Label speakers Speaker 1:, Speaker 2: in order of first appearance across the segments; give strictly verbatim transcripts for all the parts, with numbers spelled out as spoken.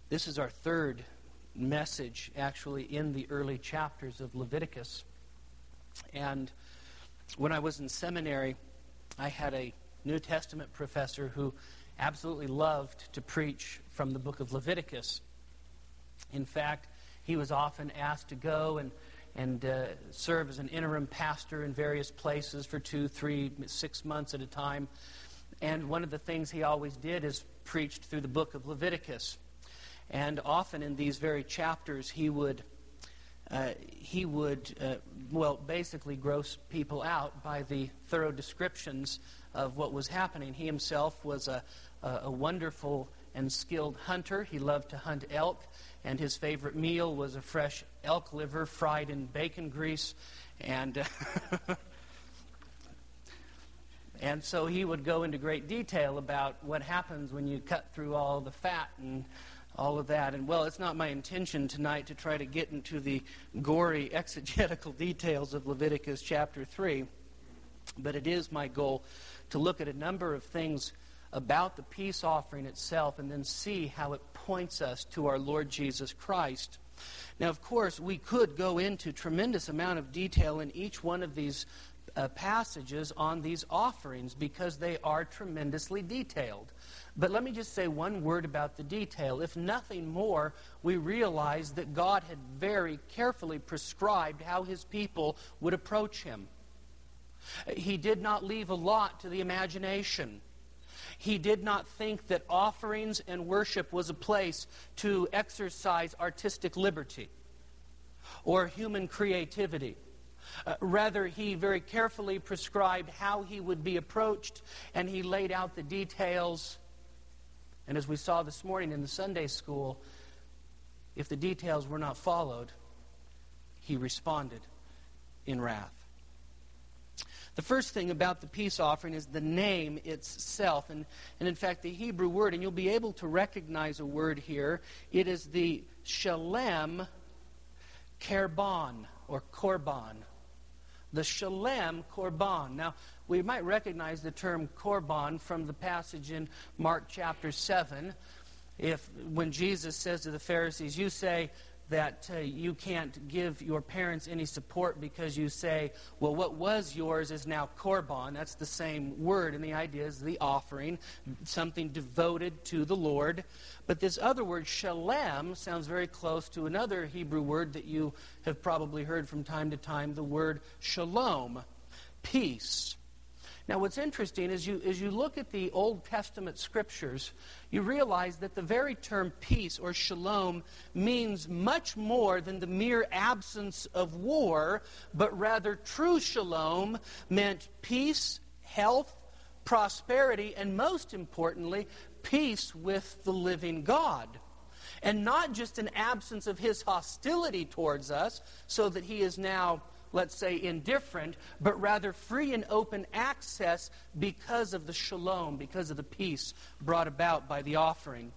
Speaker 1: This is our third message, actually, in the early chapters of Leviticus. And when I was in seminary, I had a New Testament professor who absolutely loved to preach from the book of Leviticus. In fact, he was often asked to go and, and uh, serve as an interim pastor in various places for two, three, six months at a time. And one of the things he always did is preached through the book of Leviticus. And often in these very chapters, he would, uh, he would, uh, well, basically gross people out by the thorough descriptions of what was happening. He himself was a, a, a wonderful and skilled hunter. He loved to hunt elk, and his favorite meal was a fresh elk liver fried in bacon grease. And uh, and so he would go into great detail about what happens when you cut through all the fat and all of that. And, well, it's not my intention tonight to try to get into the gory exegetical details of Leviticus chapter three, but it is my goal to look at a number of things about the peace offering itself and then see how it points us to our Lord Jesus Christ. Now, of course, we could go into tremendous amount of detail in each one of these uh, passages on these offerings because they are tremendously detailed. But let me just say one word about the detail. If nothing more, we realize that God had very carefully prescribed how His people would approach Him. He did not leave a lot to the imagination. He did not think that offerings and worship was a place to exercise artistic liberty or human creativity. Uh, rather, He very carefully prescribed how He would be approached, and He laid out the details. And as we saw this morning in the Sunday school, if the details were not followed, He responded in wrath. The first thing about the peace offering is the name itself. And, and in fact, the Hebrew word, and you'll be able to recognize a word here, it is the Shalem Korban, or Korban. The Shalem Korban. Now, we might recognize the term Korban from the passage in Mark chapter seven. If when Jesus says to the Pharisees, you say that uh, you can't give your parents any support because you say, well, what was yours is now Korban. That's the same word, and the idea is the offering, something devoted to the Lord. But this other word, Shalem, sounds very close to another Hebrew word that you have probably heard from time to time, the word Shalom, peace. Now, what's interesting is you, as you look at the Old Testament scriptures, you realize that the very term peace or shalom means much more than the mere absence of war, but rather true shalom meant peace, health, prosperity, and most importantly, peace with the living God. And not just an absence of His hostility towards us, so that He is now, let's say, indifferent, but rather free and open access because of the shalom, because of the peace brought about by the offering.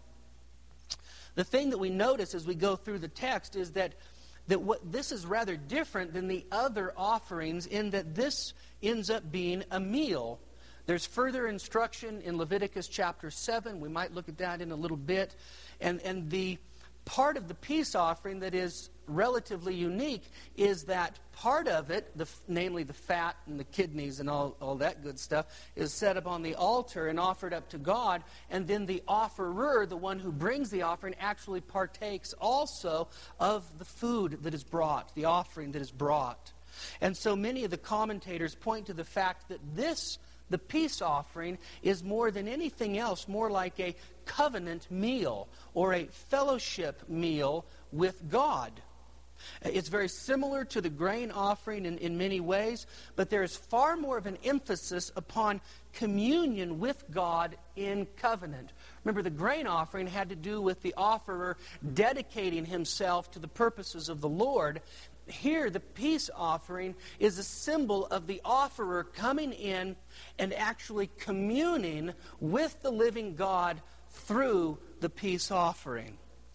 Speaker 1: The thing that we notice as we go through the text is that, that what this is rather different than the other offerings in that this ends up being a meal. There's further instruction in Leviticus chapter seven. We might look at that in a little bit. And, and the part of the peace offering that is relatively unique is that part of it, the, namely the fat and the kidneys and all, all that good stuff, is set up on the altar and offered up to God, and then the offerer, the one who brings the offering, actually partakes also of the food that is brought, the offering that is brought. And so many of the commentators point to the fact that this, the peace offering, is more than anything else, more like a covenant meal or a fellowship meal with God. It's very similar to the grain offering in, in many ways, but there is far more of an emphasis upon communion with God in covenant. Remember, the grain offering had to do with the offerer dedicating himself to the purposes of the Lord. Here, the peace offering is a symbol of the offerer coming in and actually communing with the living God through the peace offering.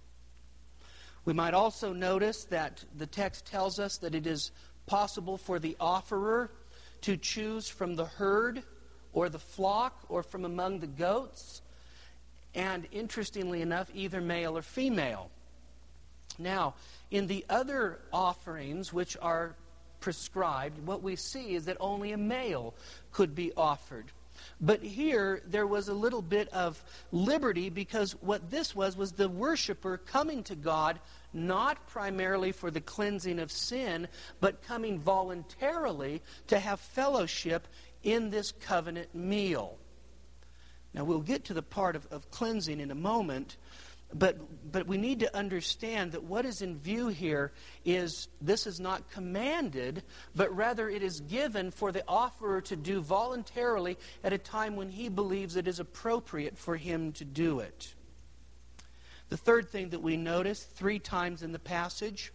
Speaker 1: We might also notice that the text tells us that it is possible for the offerer to choose from the herd or the flock or from among the goats. and interestingly enough, either male or female. Now, in the other offerings which are prescribed, what we see is that only a male could be offered. But here, there was a little bit of liberty, because what this was, was the worshiper coming to God, not primarily for the cleansing of sin, but coming voluntarily to have fellowship in this covenant meal. Now, we'll get to the part of, of cleansing in a moment, but, but we need to understand that what is in view here is this is not commanded, but rather it is given for the offerer to do voluntarily at a time when he believes it is appropriate for him to do it. The third thing that we notice three times in the passage,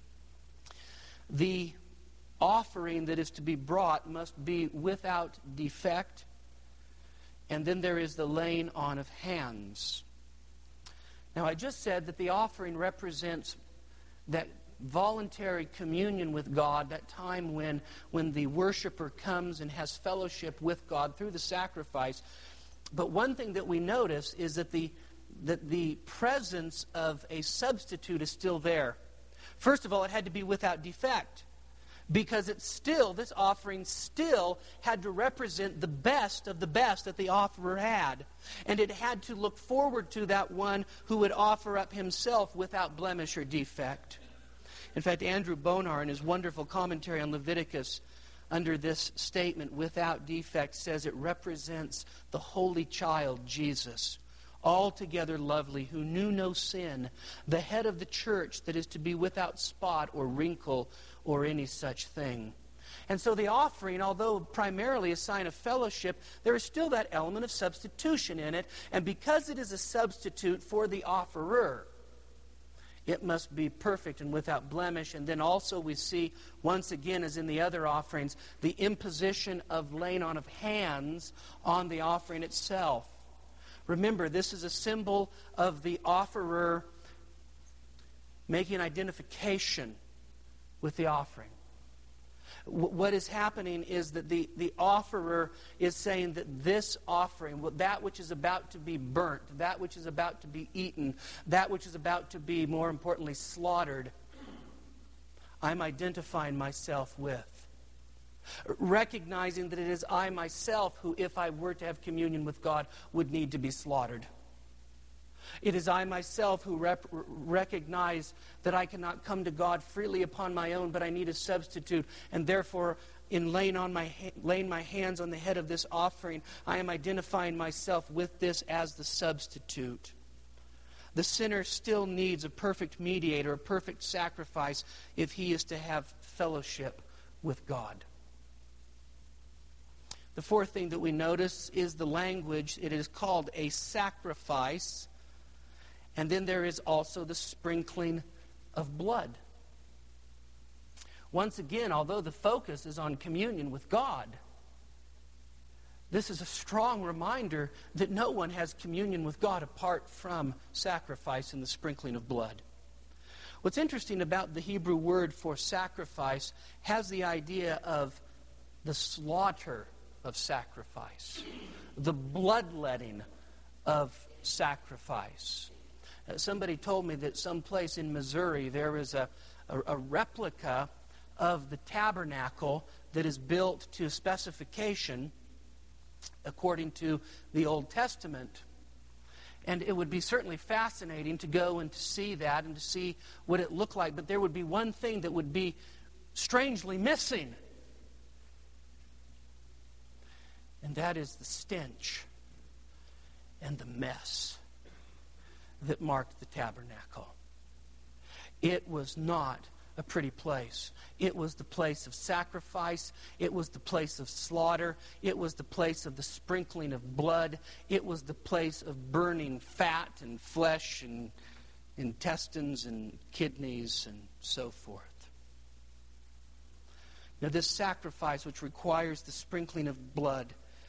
Speaker 1: the offering that is to be brought must be without defect. And then there is the laying on of hands. Now, I just said that the offering represents that voluntary communion with God, that time when, when the worshiper comes and has fellowship with God through the sacrifice. But one thing that we notice is that the, that the presence of a substitute is still there. First of all, it had to be without defect, because it's still, this offering still had to represent the best of the best that the offerer had. And it had to look forward to that one who would offer up himself without blemish or defect. In fact, Andrew Bonar, in his wonderful commentary on Leviticus, under this statement, without defect, says it represents the holy child, Jesus, altogether lovely, who knew no sin, the head of the church that is to be without spot or wrinkle or any such thing. And so the offering, although primarily a sign of fellowship, there is still that element of substitution in it. And because it is a substitute for the offerer, it must be perfect and without blemish. And then also we see, once again, as in the other offerings, the imposition of laying on of hands on the offering itself. Remember, this is a symbol of the offerer making identification with the offering. What is happening is that the, the offerer is saying that this offering, that which is about to be burnt, that which is about to be eaten, that which is about to be, more importantly, slaughtered, I'm identifying myself with. Recognizing that it is I myself who, if I were to have communion with God, would need to be slaughtered. It is I myself who rep- recognize that I cannot come to God freely upon my own, but I need a substitute. And therefore, in laying, on my ha- laying my hands on the head of this offering, I am identifying myself with this as the substitute. The sinner still needs a perfect mediator, a perfect sacrifice, if he is to have fellowship with God. The fourth thing that we notice is the language. It is called a sacrifice. And then there is also the sprinkling of blood. Once again, although the focus is on communion with God, this is a strong reminder that no one has communion with God apart from sacrifice and the sprinkling of blood. What's interesting about the Hebrew word for sacrifice has the idea of the slaughter of sacrifice, the bloodletting of sacrifice. Uh, somebody told me that someplace in Missouri there is a, a, a replica of the tabernacle that is built to specification according to the Old Testament. And it would be certainly fascinating to go and to see that and to see what it looked like. But there would be one thing that would be strangely missing. And that is the stench and the mess that marked the tabernacle. It was not a pretty place. It was the place of sacrifice. It was the place of slaughter. It was the place of the sprinkling of blood. It was the place of burning fat and flesh and intestines and kidneys and so forth. Now, this sacrifice, which requires the sprinkling of blood,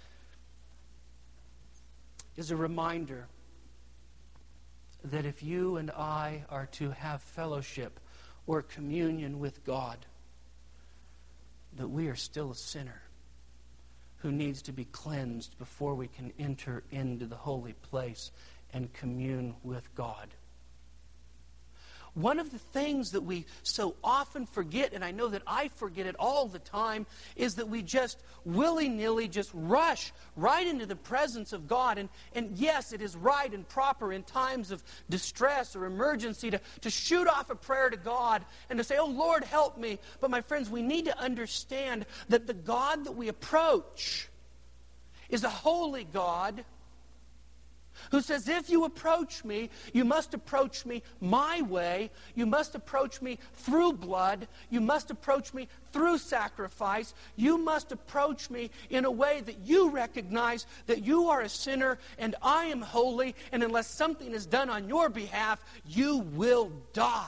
Speaker 1: is a reminder that if you and I are to have fellowship or communion with God, that we are still a sinner who needs to be cleansed before we can enter into the holy place and commune with God. One of the things that we so often forget, and I know that I forget it all the time, is that we just willy-nilly just rush right into the presence of God. And, and yes, it is right and proper in times of distress or emergency to, to shoot off a prayer to God and to say, oh, Lord, help me. But my friends, we need to understand that the God that we approach is a holy God who says, if you approach me, you must approach me my way. You must approach me through blood. You must approach me through sacrifice. You must approach me in a way that you recognize that you are a sinner and I am holy, and unless something is done on your behalf, you will die.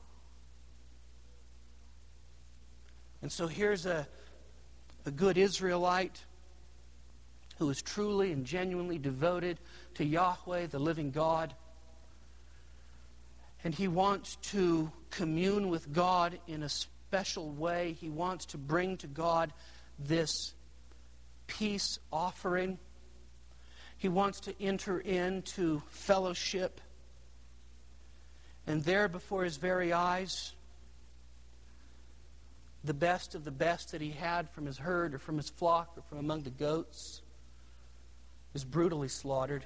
Speaker 1: And so here's a, a good Israelite who is truly and genuinely devoted to Yahweh, the living God. And he wants to commune with God in a special way. He wants to bring to God this peace offering. He wants to enter into fellowship. And there before his very eyes, the best of the best that he had from his herd or from his flock or from among the goats is brutally slaughtered.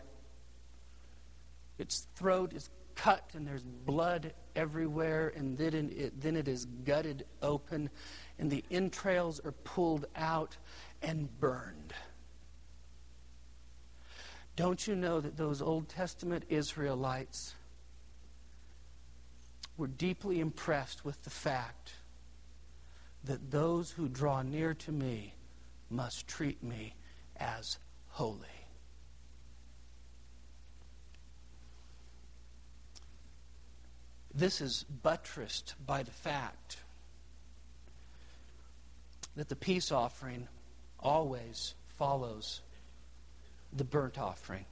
Speaker 1: Its throat is cut and there's blood everywhere, and then it, then it is gutted open and the entrails are pulled out and burned. Don't you know that those Old Testament Israelites were deeply impressed with the fact that those who draw near to me must treat me as holy? This is buttressed by the fact that the peace offering always follows the burnt offering.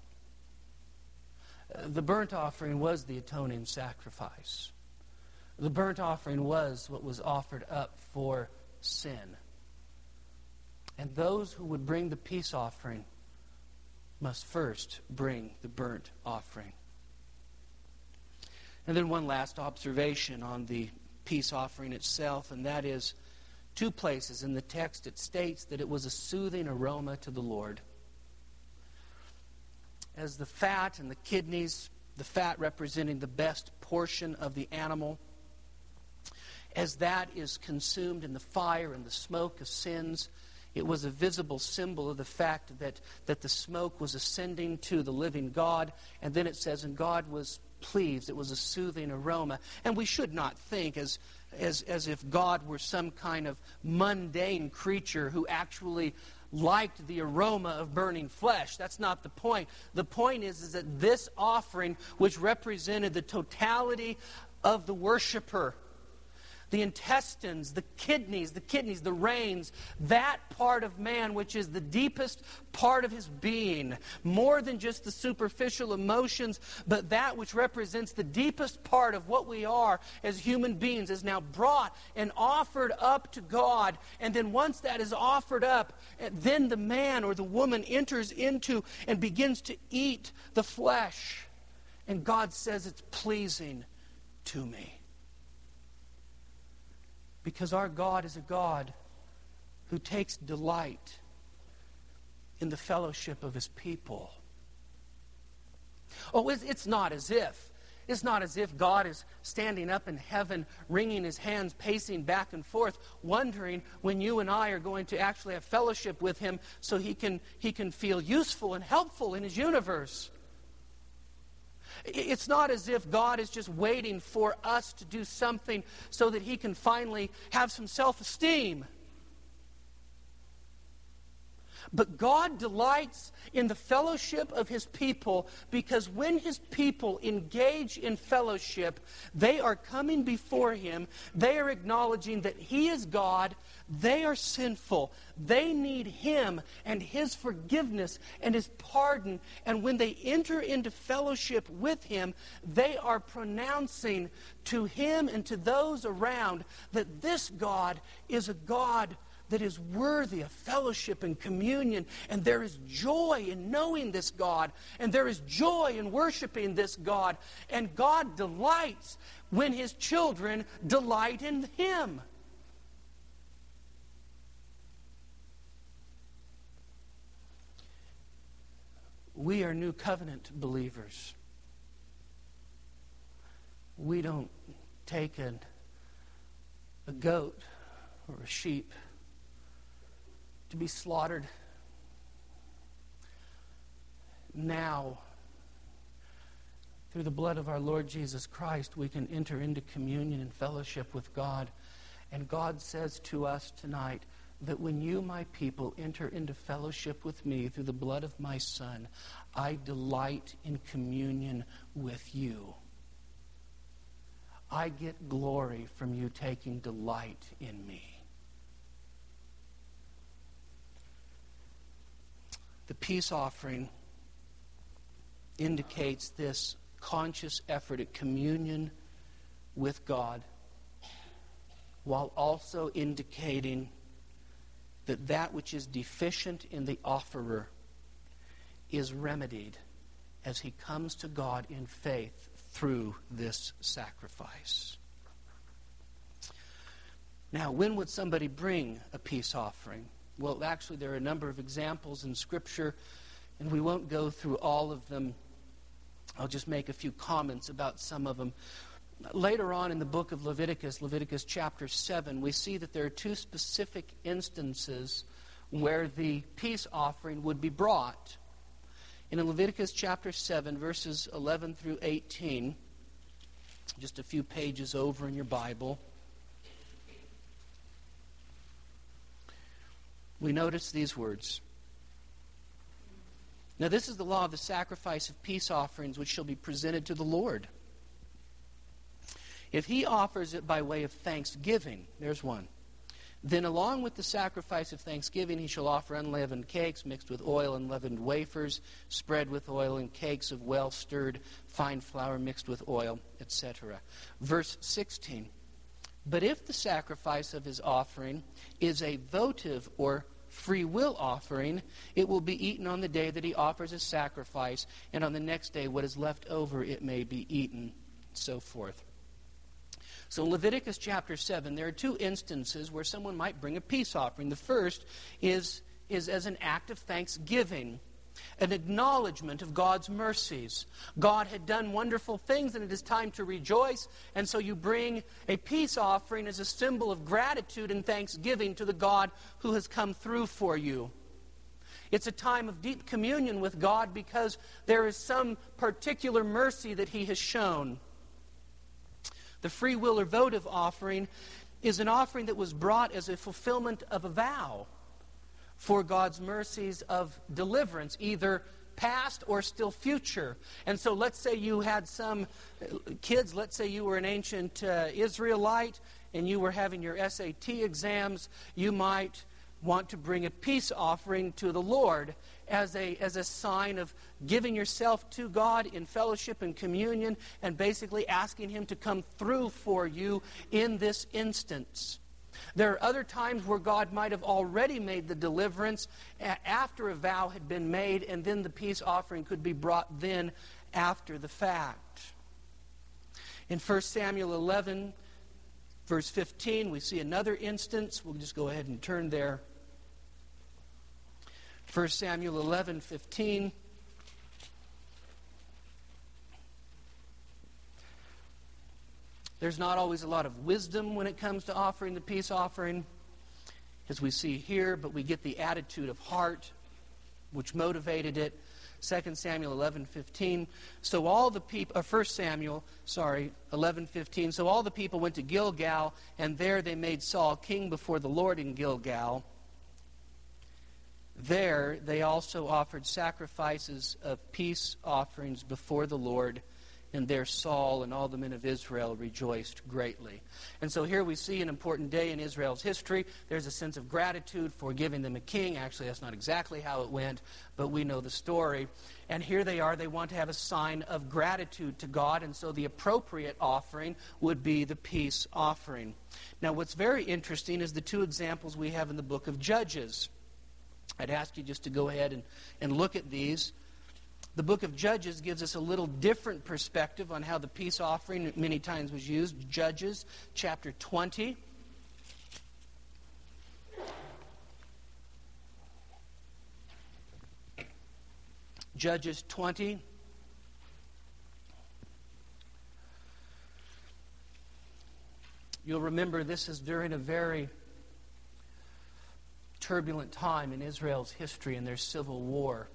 Speaker 1: The burnt offering was the atoning sacrifice. The burnt offering was what was offered up for sin. And those who would bring the peace offering must first bring the burnt offering. And then one last observation on the peace offering itself, and that is two places in the text it states that it was a soothing aroma to the Lord. As the fat and the kidneys, the fat representing the best portion of the animal, as that is consumed in the fire and the smoke of sins, it was a visible symbol of the fact that, that the smoke was ascending to the living God. And then it says, and God was pleased. It was a soothing aroma. And we should not think as, as, as if God were some kind of mundane creature who actually liked the aroma of burning flesh. That's not the point. The point is, is that this offering, which represented the totality of the worshiper, the intestines, the kidneys, the kidneys, the reins, that part of man which is the deepest part of his being, more than just the superficial emotions, but that which represents the deepest part of what we are as human beings, is now brought and offered up to God. And then once that is offered up, then the man or the woman enters into and begins to eat the flesh. And God says, it's pleasing to me. Because our God is a God who takes delight in the fellowship of his people. Oh, it's not as if. It's not as if God is standing up in heaven, wringing his hands, pacing back and forth, wondering when you and I are going to actually have fellowship with him so he can, he can feel useful and helpful in his universe. It's not as if God is just waiting for us to do something so that he can finally have some self-esteem. But God delights in the fellowship of his people, because when his people engage in fellowship, they are coming before him. They are acknowledging that he is God. They are sinful. They need him and his forgiveness and his pardon. And when they enter into fellowship with him, they are pronouncing to him and to those around that this God is a God that is worthy of fellowship and communion. And there is joy in knowing this God. And there is joy in worshiping this God. And God delights when His children delight in Him. We are new covenant believers. We don't take an, a goat or a sheep to be slaughtered. Now, through the blood of our Lord Jesus Christ, we can enter into communion and fellowship with God. And God says to us tonight that when you, my people, enter into fellowship with me through the blood of my Son, I delight in communion with you. I get glory from you taking delight in me. The peace offering indicates this conscious effort at communion with God, while also indicating that that which is deficient in the offerer is remedied as he comes to God in faith through this sacrifice. Now, when would somebody bring a peace offering? Well, actually, there are a number of examples in Scripture, and we won't go through all of them. I'll just make a few comments about some of them. Later on in the book of Leviticus, Leviticus chapter seven, we see that there are two specific instances where the peace offering would be brought. In Leviticus chapter seven, verses eleven through eighteen, just a few pages over in your Bible, we notice these words. Now this is the law of the sacrifice of peace offerings which shall be presented to the Lord. If he offers it by way of thanksgiving, there's one, then along with the sacrifice of thanksgiving he shall offer unleavened cakes mixed with oil and leavened wafers, spread with oil, and cakes of well-stirred fine flour mixed with oil, et cetera. Verse sixteen, but if the sacrifice of his offering is a votive or free will offering, it will be eaten on the day that he offers his sacrifice, and on the next day what is left over it may be eaten, so forth. So in Leviticus chapter seven, there are two instances where someone might bring a peace offering. The first is, is as an act of thanksgiving, an acknowledgement of God's mercies. God had done wonderful things, and it is time to rejoice, and so you bring a peace offering as a symbol of gratitude and thanksgiving to the God who has come through for you. It's a time of deep communion with God because there is some particular mercy that He has shown. The free will or votive offering is an offering that was brought as a fulfillment of a vow for God's mercies of deliverance, either past or still future. And so let's say you had some kids, let's say you were an ancient uh, Israelite and you were having your S A T exams, you might want to bring a peace offering to the Lord as a, as a sign of giving yourself to God in fellowship and communion and basically asking Him to come through for you in this instance. There are other times where God might have already made the deliverance after a vow had been made, and then the peace offering could be brought then after the fact. In First Samuel eleven, verse fifteen, we see another instance. We'll just go ahead and turn there. First Samuel eleven fifteen. There's not always a lot of wisdom when it comes to offering the peace offering, as we see here, but we get the attitude of heart which motivated it. Second Samuel eleven fifteen. So all the people, or First Samuel, sorry, eleven fifteen. So all the people went to Gilgal, and there they made Saul king before the Lord in Gilgal. There they also offered sacrifices of peace offerings before the Lord, And there Saul and all the men of Israel rejoiced greatly. And so here we see an important day in Israel's history. There's a sense of gratitude for giving them a king. Actually, that's not exactly how it went, but we know the story. And here they are. They want to have a sign of gratitude to God. And so the appropriate offering would be the peace offering. Now, what's very interesting is the two examples we have in the book of Judges. I'd ask you just to go ahead and, and look at these. The book of Judges gives us a little different perspective on how the peace offering many times was used. Judges chapter twenty. Judges twenty. You'll remember this is during a very turbulent time in Israel's history and their civil war.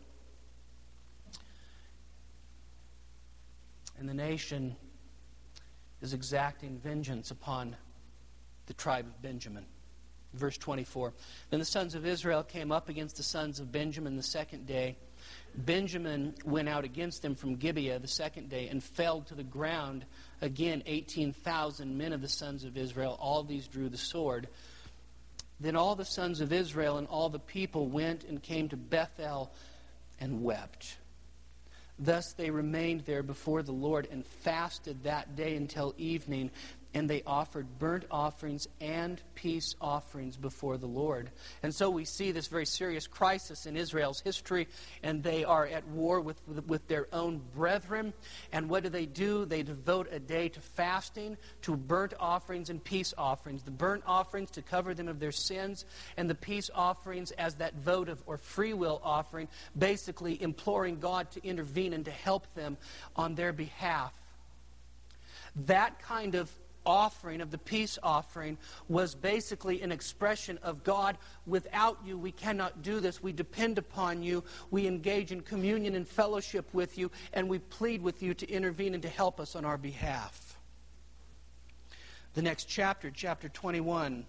Speaker 1: And the nation is exacting vengeance upon the tribe of Benjamin. Verse twenty-four. Then the sons of Israel came up against the sons of Benjamin the second day. Benjamin went out against them from Gibeah the second day and fell to the ground. Again, eighteen thousand men of the sons of Israel. All these drew the sword. Then all the sons of Israel and all the people went and came to Bethel and wept. Thus they remained there before the Lord and fasted that day until evening, and they offered burnt offerings and peace offerings before the Lord. And so we see this very serious crisis in Israel's history, and they are at war with, with their own brethren. And what do they do? They devote a day to fasting, to burnt offerings and peace offerings. The burnt offerings to cover them of their sins, and the peace offerings as that votive or free will offering, basically imploring God to intervene and to help them on their behalf. That kind of offering, of the peace offering, was basically an expression of God, without you we cannot do this. We depend upon you. We engage in communion and fellowship with you, and we plead with you to intervene and to help us on our behalf. The next chapter, chapter twenty-one,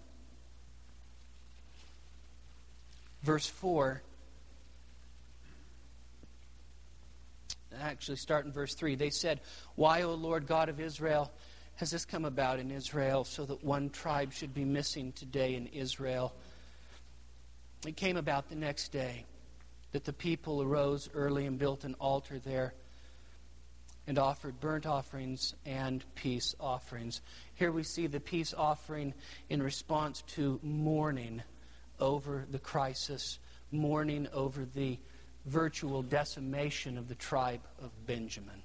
Speaker 1: verse four. Actually, start in verse three. They said, "Why, O Lord God of Israel, has this come about in Israel, so that one tribe should be missing today in Israel?" It came about the next day that the people arose early and built an altar there and offered burnt offerings and peace offerings. Here we see the peace offering in response to mourning over the crisis, mourning over the virtual decimation of the tribe of Benjamin.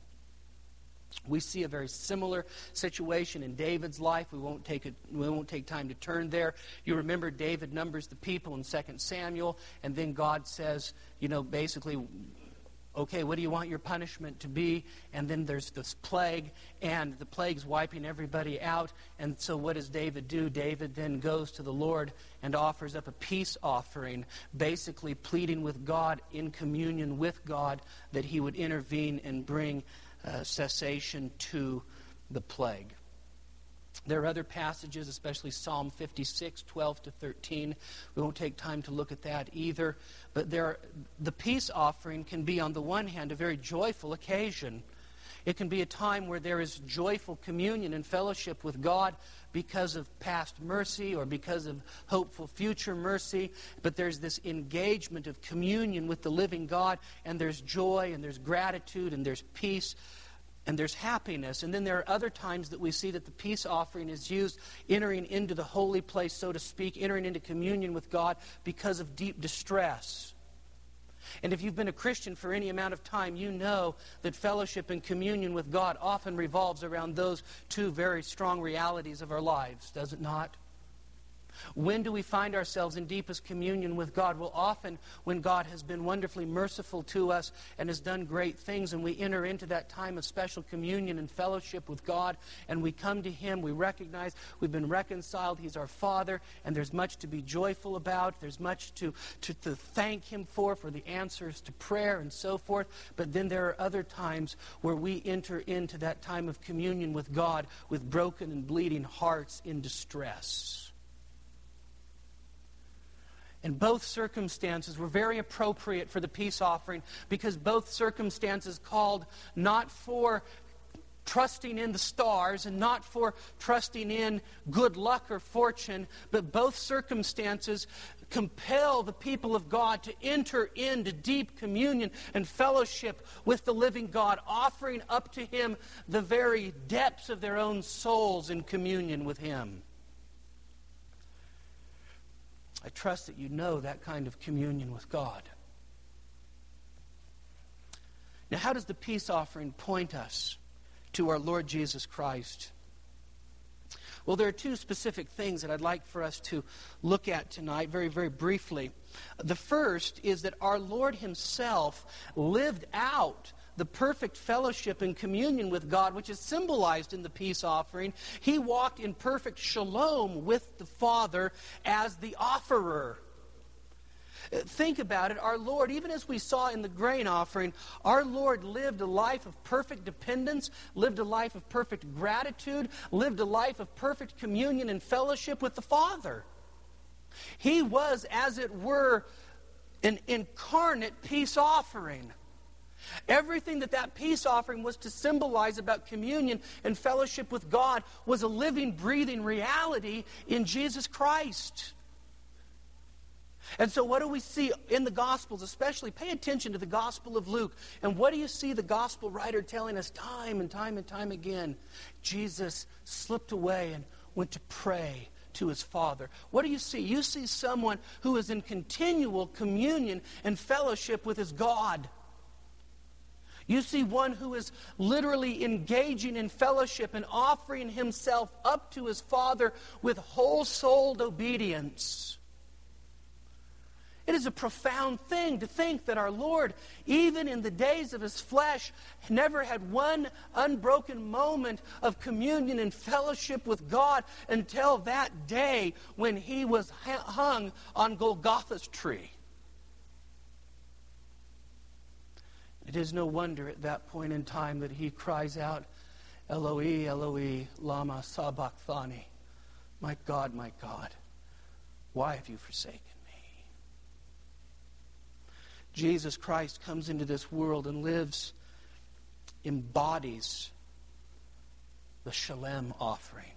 Speaker 1: We see a very similar situation in David's life. We won't take it, we won't take time to turn there. You remember David numbers the people in Second Samuel, and then God says, you know, basically, okay, what do you want your punishment to be? And then there's this plague, and the plague's wiping everybody out. And so what does David do? David then goes to the Lord and offers up a peace offering, basically pleading with God, in communion with God, that he would intervene and bring Uh, cessation to the plague. There are other passages, especially Psalm fifty-six, twelve to thirteen. We won't take time to look at that either. But there, are, the peace offering can be, on the one hand, a very joyful occasion. It can be a time where there is joyful communion and fellowship with God because of past mercy or because of hopeful future mercy. But there's this engagement of communion with the living God, and there's joy, and there's gratitude, and there's peace, and there's happiness. And then there are other times that we see that the peace offering is used entering into the holy place, so to speak, entering into communion with God because of deep distress. And if you've been a Christian for any amount of time, you know that fellowship and communion with God often revolves around those two very strong realities of our lives, does it not? When do we find ourselves in deepest communion with God? Well, often when God has been wonderfully merciful to us and has done great things, and we enter into that time of special communion and fellowship with God, and we come to Him, we recognize we've been reconciled, He's our Father, and there's much to be joyful about, there's much to, to, to thank Him for, for the answers to prayer and so forth. But then there are other times where we enter into that time of communion with God with broken and bleeding hearts in distress. And both circumstances were very appropriate for the peace offering, because both circumstances called not for trusting in the stars and not for trusting in good luck or fortune, but both circumstances compel the people of God to enter into deep communion and fellowship with the living God, offering up to Him the very depths of their own souls in communion with Him. I trust that you know that kind of communion with God. Now, how does the peace offering point us to our Lord Jesus Christ? Well, there are two specific things that I'd like for us to look at tonight, very, very briefly. The first is that our Lord Himself lived out the perfect fellowship and communion with God, which is symbolized in the peace offering. He walked in perfect shalom with the Father as the offerer. Think about it. Our Lord, even as we saw in the grain offering, our Lord lived a life of perfect dependence, lived a life of perfect gratitude, lived a life of perfect communion and fellowship with the Father. He was, as it were, an incarnate peace offering. Everything that that peace offering was to symbolize about communion and fellowship with God was a living, breathing reality in Jesus Christ. And so what do we see in the Gospels especially? Pay attention to the Gospel of Luke. And what do you see the Gospel writer telling us time and time and time again? Jesus slipped away and went to pray to His Father. What do you see? You see someone who is in continual communion and fellowship with his God. You see one who is literally engaging in fellowship and offering himself up to his Father with whole-souled obedience. It is a profound thing to think that our Lord, even in the days of His flesh, never had one unbroken moment of communion and fellowship with God until that day when He was hung on Golgotha's tree. It is no wonder at that point in time that He cries out, Eloi, Eloi, lama sabachthani. My God, my God, why have you forsaken me? Jesus Christ comes into this world and lives, embodies the Shalem offering.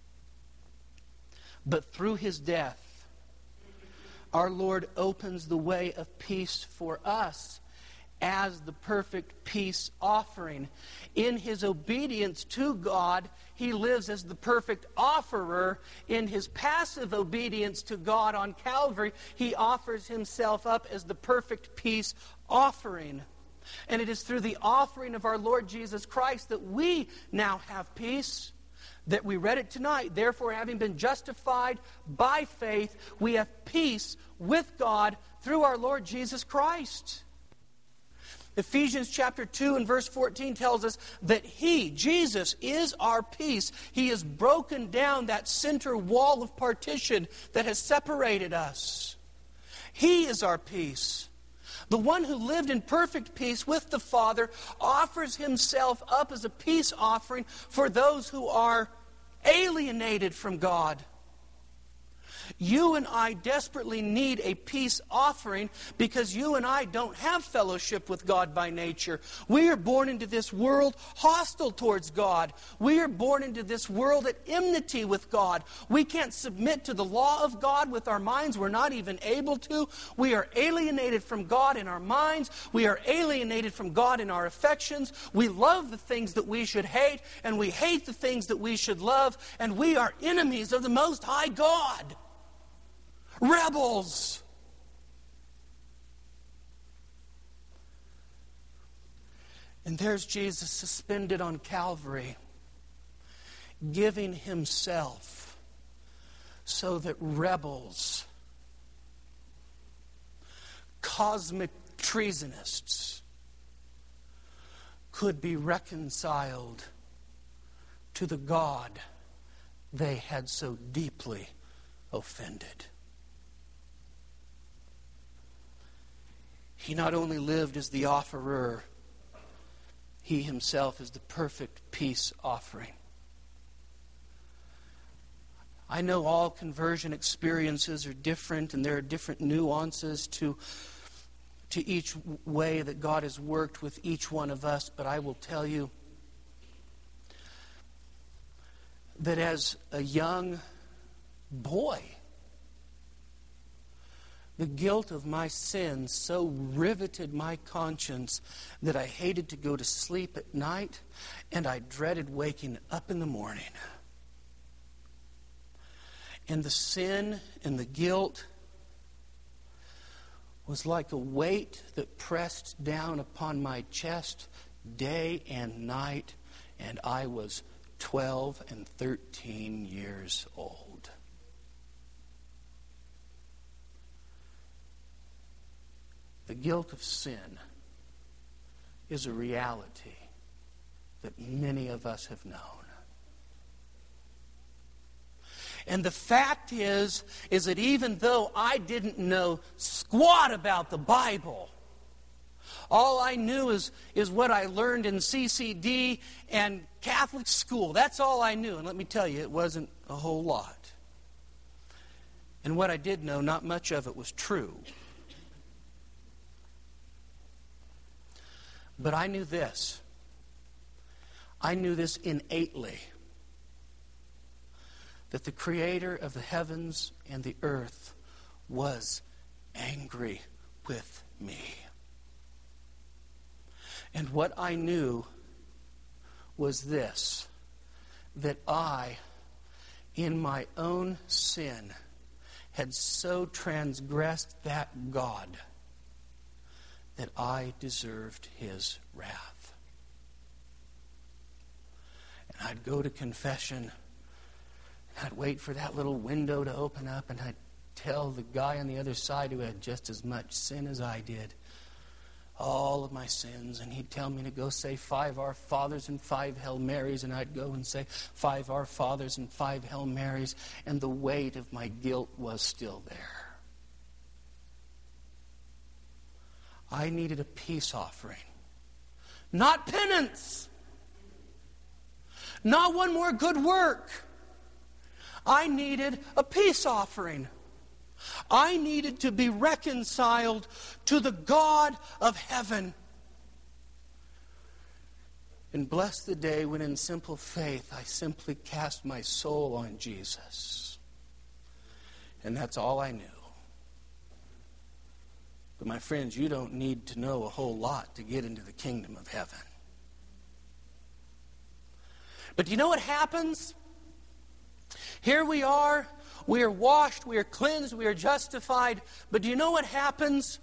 Speaker 1: But through His death, our Lord opens the way of peace for us as the perfect peace offering. In His obedience to God, He lives as the perfect offerer. In His passive obedience to God on Calvary, He offers Himself up as the perfect peace offering. And it is through the offering of our Lord Jesus Christ that we now have peace. That we read it tonight. Therefore, having been justified by faith, we have peace with God through our Lord Jesus Christ. Ephesians chapter two and verse fourteen tells us that He, Jesus, is our peace. He has broken down that center wall of partition that has separated us. He is our peace. The one who lived in perfect peace with the Father offers Himself up as a peace offering for those who are alienated from God. You and I desperately need a peace offering because you and I don't have fellowship with God by nature. We are born into this world hostile towards God. We are born into this world at enmity with God. We can't submit to the law of God with our minds. We're not even able to. We are alienated from God in our minds. We are alienated from God in our affections. We love the things that we should hate, and we hate the things that we should love, and we are enemies of the Most High God. Rebels. And there's Jesus suspended on Calvary, giving Himself so that rebels, cosmic treasonists, could be reconciled to the God they had so deeply offended. He not only lived as the offerer, He Himself is the perfect peace offering. I know all conversion experiences are different, and there are different nuances to, to each way that God has worked with each one of us, but I will tell you, that as a young boy, the guilt of my sins so riveted my conscience that I hated to go to sleep at night, and I dreaded waking up in the morning. And the sin and the guilt was like a weight that pressed down upon my chest day and night, and I was twelve and thirteen years old. The guilt of sin is a reality that many of us have known. And the fact is, is that even though I didn't know squat about the Bible, all I knew is, is what I learned in C C D and Catholic school. That's all I knew. And let me tell you, it wasn't a whole lot. And what I did know, not much of it was true. But I knew this. I knew this innately. That the Creator of the heavens and the earth was angry with me. And what I knew was this, that I, in my own sin, had so transgressed that God that I deserved His wrath. And I'd go to confession, I'd wait for that little window to open up, and I'd tell the guy on the other side who had just as much sin as I did all of my sins, and he'd tell me to go say five Our Fathers and five Hail Marys, and I'd go and say five Our Fathers and five Hail Marys, and the weight of my guilt was still there. I needed a peace offering, not penance, not one more good work. I needed a peace offering. I needed to be reconciled to the God of heaven. And bless the day when in simple faith I simply cast my soul on Jesus. And that's all I knew. But my friends, you don't need to know a whole lot to get into the kingdom of heaven. But do you know what happens? Here we are, we are washed, we are cleansed, we are justified. But do you know what happens?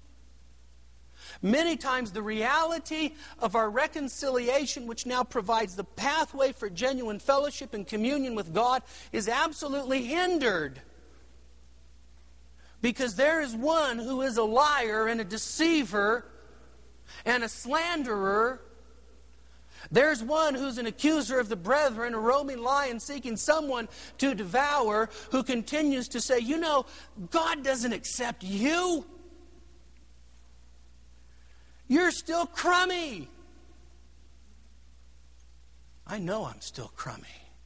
Speaker 1: Many times the reality of our reconciliation, which now provides the pathway for genuine fellowship and communion with God, is absolutely hindered. Because there is one who is a liar and a deceiver and a slanderer. There's one who's an accuser of the brethren, a roaming lion seeking someone to devour, who continues to say, you know, God doesn't accept you. You're still crummy. I know I'm still crummy.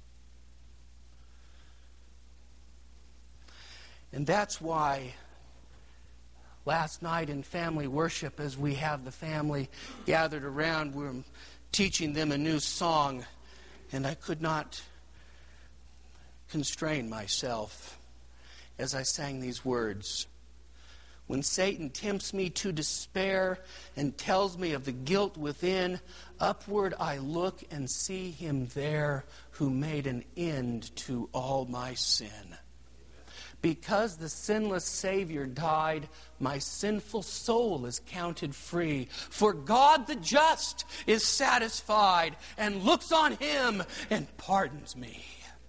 Speaker 1: And that's why last night in family worship, as we have the family gathered around, we're teaching them a new song, and I could not constrain myself as I sang these words. When Satan tempts me to despair and tells me of the guilt within, upward I look and see Him there who made an end to all my sin. Because the sinless Savior died, my sinful soul is counted free. For God the just is satisfied and looks on Him and pardons me.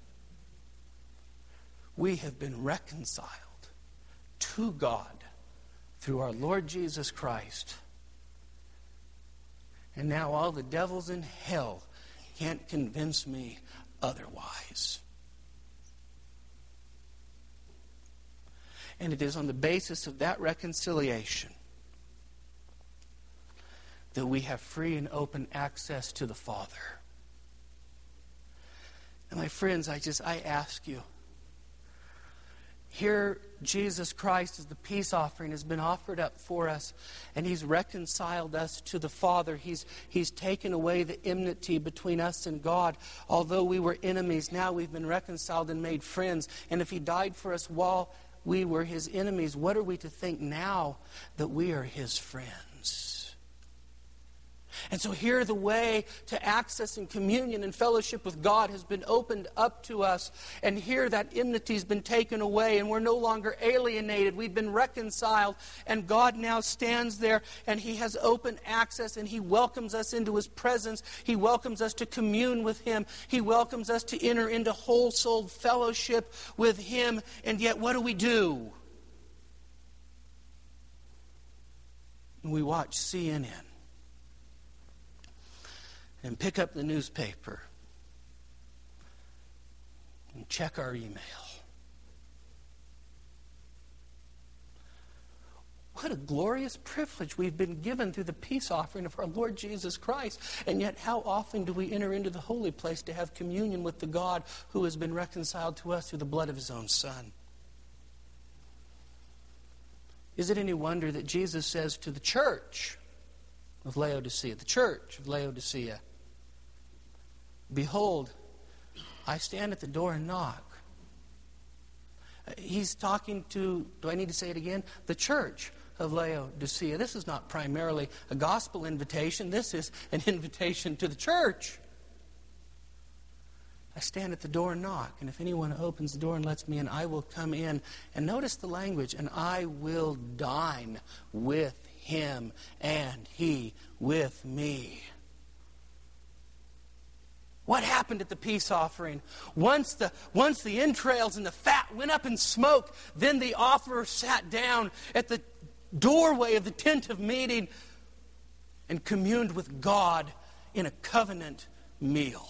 Speaker 1: We have been reconciled to God through our Lord Jesus Christ. And now all the devils in hell can't convince me otherwise. And it is on the basis of that reconciliation that we have free and open access to the Father. And my friends, I just, I ask you, Here, Jesus Christ, as the peace offering, has been offered up for us, and He's reconciled us to the Father. He's, he's taken away the enmity between us and God. Although we were enemies, now we've been reconciled and made friends. And if He died for us while we were His enemies, what are we to think now that we are His friends? And so here the way to access and communion and fellowship with God has been opened up to us. And here that enmity has been taken away, and we're no longer alienated. We've been reconciled, and God now stands there, and He has open access, and He welcomes us into His presence. He welcomes us to commune with Him. He welcomes us to enter into whole-souled fellowship with Him. And yet what do we do? We watch C N N. And pick up the newspaper and check our email. What a glorious privilege we've been given through the peace offering of our Lord Jesus Christ. And yet how often do we enter into the holy place to have communion with the God who has been reconciled to us through the blood of His own Son? Is it any wonder that Jesus says to the church of Laodicea, the church of Laodicea, "Behold, I stand at the door and knock." He's talking to, do I need to say it again? The church of Laodicea. This is not primarily a gospel invitation. This is an invitation to the church. I stand at the door and knock, and if anyone opens the door and lets me in, I will come in. And notice the language, and I will dine with him, and he with me. What happened at the peace offering? Once the, once the entrails and the fat went up in smoke, then the offerer sat down at the doorway of the tent of meeting and communed with God in a covenant meal.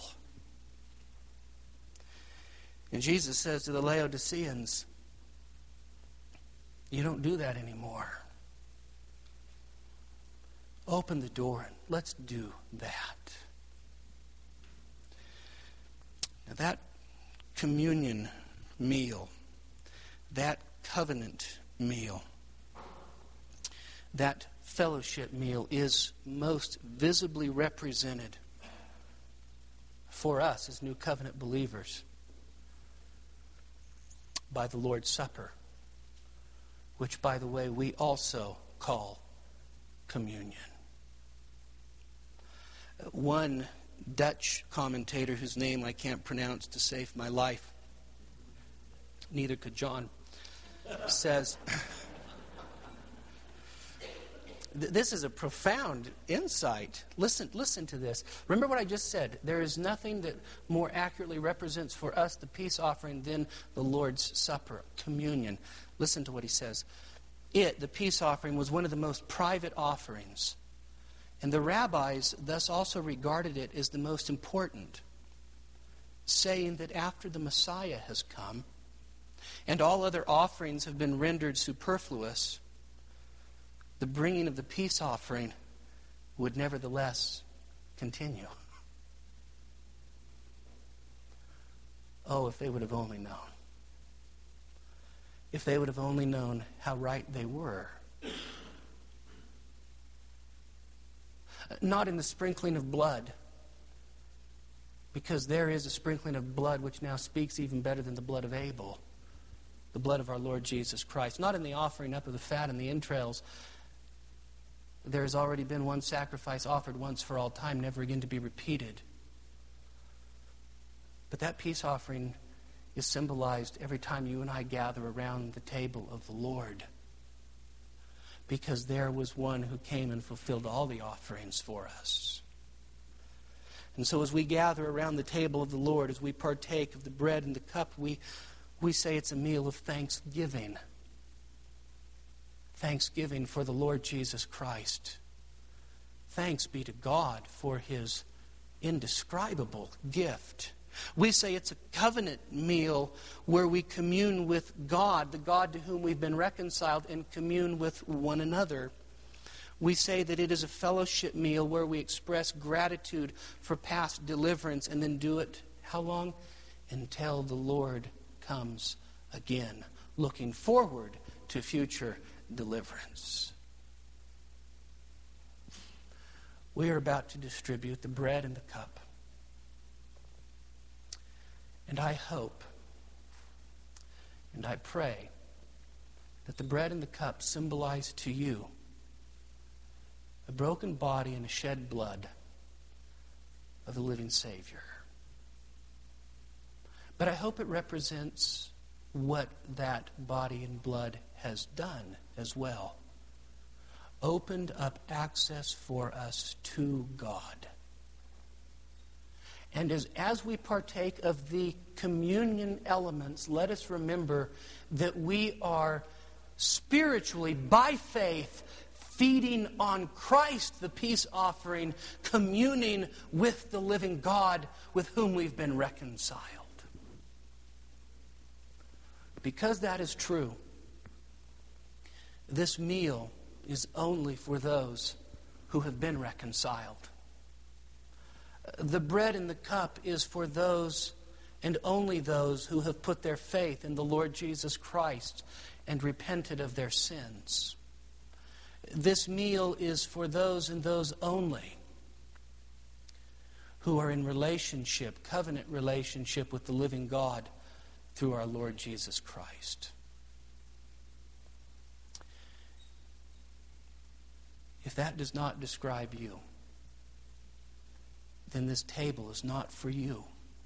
Speaker 1: And Jesus says to the Laodiceans, you don't do that anymore. Open the door and let's do that. Now that communion meal, that covenant meal, that fellowship meal is most visibly represented for us as New Covenant believers by the Lord's Supper, which, by the way, we also call communion. One Dutch commentator whose name I can't pronounce to save my life, neither could John, says, this is a profound insight. Listen, listen to this. Remember what I just said. There is nothing that more accurately represents for us the peace offering than the Lord's Supper, communion. Listen to what he says. It, the peace offering, was one of the most private offerings. And the rabbis thus also regarded it as the most important, saying that after the Messiah has come and all other offerings have been rendered superfluous, the bringing of the peace offering would nevertheless continue. Oh, if they would have only known. If they would have only known how right they were. Not in the sprinkling of blood, because there is a sprinkling of blood which now speaks even better than the blood of Abel, the blood of our Lord Jesus Christ. Not in the offering up of the fat and the entrails. There has already been one sacrifice offered once for all time, never again to be repeated. But that peace offering is symbolized every time you and I gather around the table of the Lord. Because there was one who came and fulfilled all the offerings for us. And so as we gather around the table of the Lord, as we partake of the bread and the cup, we, we say it's a meal of thanksgiving. Thanksgiving for the Lord Jesus Christ. Thanks be to God for His indescribable gift. We say it's a covenant meal where we commune with God, the God to whom we've been reconciled, and commune with one another. We say that it is a fellowship meal where we express gratitude for past deliverance and then do it, how long? Until the Lord comes again. looking forward to future deliverance. We are about to distribute the bread and the cup. And I hope and I pray that the bread and the cup symbolize to you a broken body and a shed blood of the living Savior. But I hope it represents what that body and blood has done as well. Opened up access for us to God. And as, as we partake of the communion elements, let us remember that we are spiritually, by faith, feeding on Christ, the peace offering, communing with the living God with whom we've been reconciled. Because that is true, this meal is only for those who have been reconciled. The bread and the cup is for those and only those who have put their faith in the Lord Jesus Christ and repented of their sins. This meal is for those and those only who are in relationship, covenant relationship with the living God through our Lord Jesus Christ. If that does not describe you, then this table is not for you.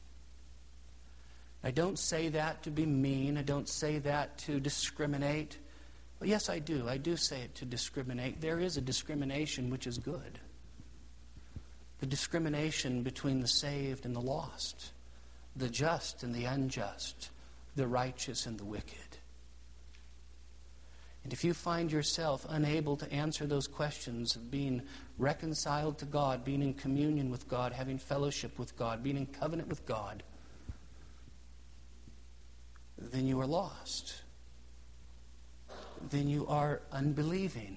Speaker 1: I don't say that to be mean. I don't say that to discriminate. Well, yes, I do. I do say it to discriminate. There is a discrimination which is good. The discrimination between the saved and the lost, the just and the unjust, the righteous and the wicked. And if you find yourself unable to answer those questions of being reconciled to God, being in communion with God, having fellowship with God, being in covenant with God, then you are lost. Then you are unbelieving.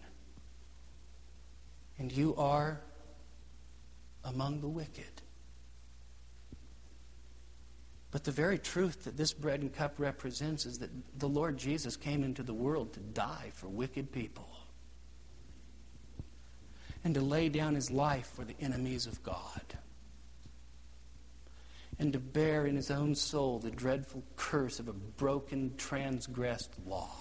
Speaker 1: And you are among the wicked. But the very truth that this bread and cup represents is that the Lord Jesus came into the world to die for wicked people and to lay down his life for the enemies of God and to bear in his own soul the dreadful curse of a broken, transgressed law.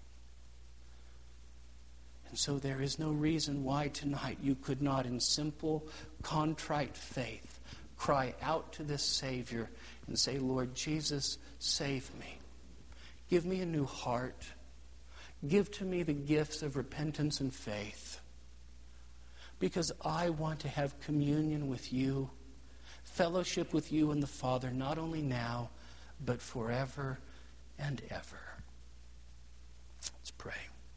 Speaker 1: And so there is no reason why tonight you could not, in simple, contrite faith, cry out to this Savior and say, Lord Jesus, save me. Give me a new heart. Give to me the gifts of repentance and faith. Because I want to have communion with you, fellowship with you and the Father, not only now, but forever and ever. Let's pray.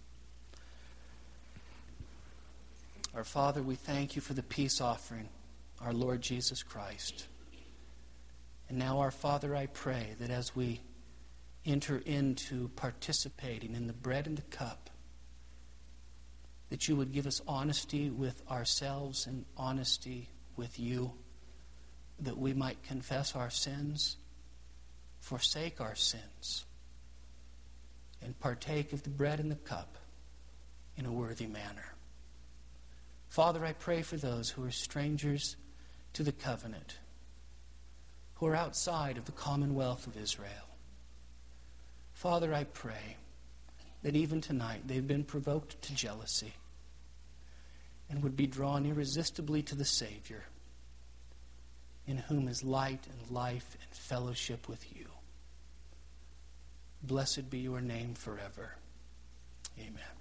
Speaker 1: Our Father, we thank you for the peace offering, our Lord Jesus Christ. And now, our Father, I pray that as we enter into participating in the bread and the cup, that you would give us honesty with ourselves and honesty with you, that we might confess our sins, forsake our sins, and partake of the bread and the cup in a worthy manner. Father, I pray for those who are strangers to the covenant, who are outside of the commonwealth of Israel. Father, I pray that even tonight they've been provoked to jealousy and would be drawn irresistibly to the Savior, in whom is light and life and fellowship with you. Blessed be your name forever. Amen.